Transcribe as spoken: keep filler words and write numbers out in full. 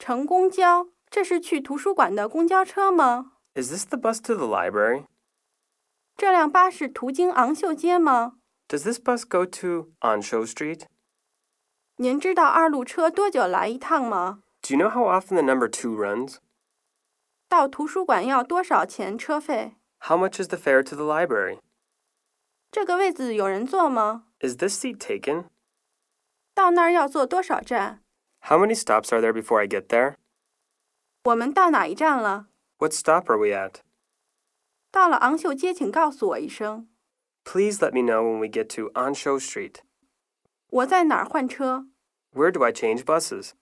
乘公交，这是去图书馆的公交车吗？ Is this the bus to the library? 这辆巴士途经昂秀街吗？ Does this bus go to Ansho Street? 您知道二路车多久来一趟吗？ Do you know how often the number two runs? 到图书馆要多少钱车费？ How much is the fare to the library? 这个位子有人坐吗？ Is this seat taken? 到那儿要坐多少站？ How many stops are there before I get there? 我们到哪一站了？ What stop are we at? 到了昂秀街，请告诉我一声。 Please let me know when we get to Ansho Street. 我在哪儿换车？ Where do I change buses?